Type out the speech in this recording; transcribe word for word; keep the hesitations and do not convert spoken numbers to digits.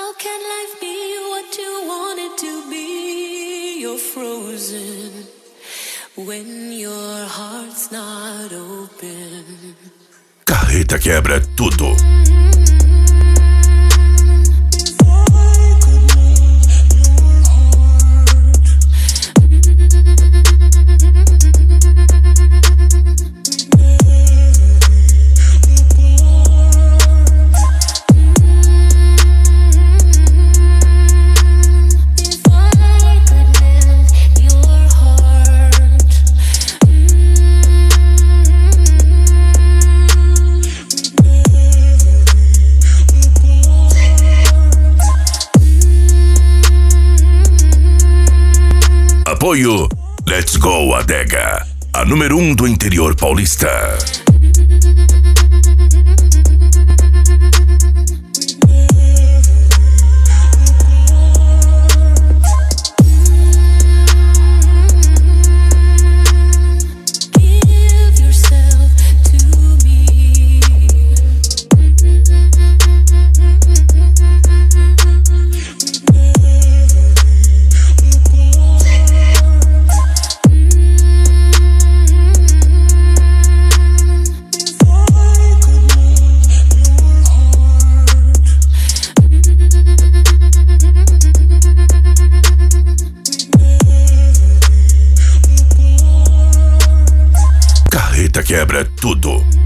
How can life be what you want it to be? You're frozen when your heart's not open. Carreta quebra tudo. Apoio Let's Go Adega, a número um do interior paulista. Quebra tudo.